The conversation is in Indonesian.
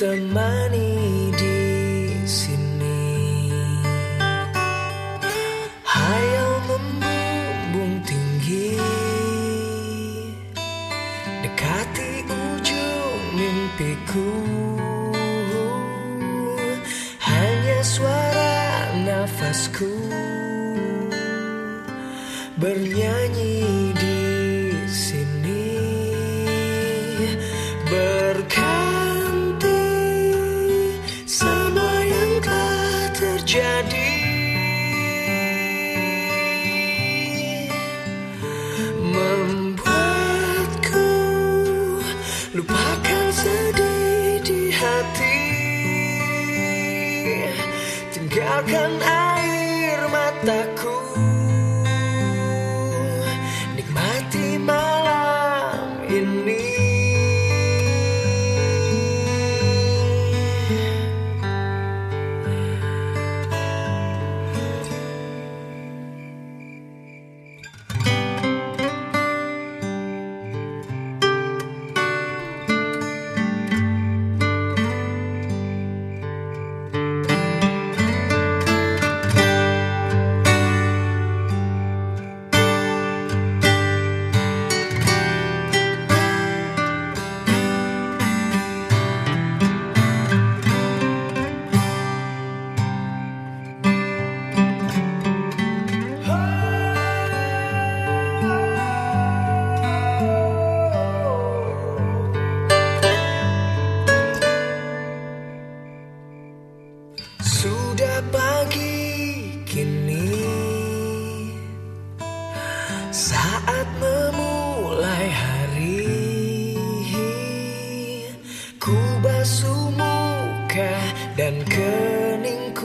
temani di sini. Hayal membumbung tinggi, dekati ujung mimpiku. Hanya suara nafasku bernyanyi di sini, berganti semua yang telah terjadi, membuatku lupakan sedih di hati, tinggalkan air mataku, nikmati malam ini. Sudah pagi kini, saat memulai hari. Ku basuh muka dan keningku,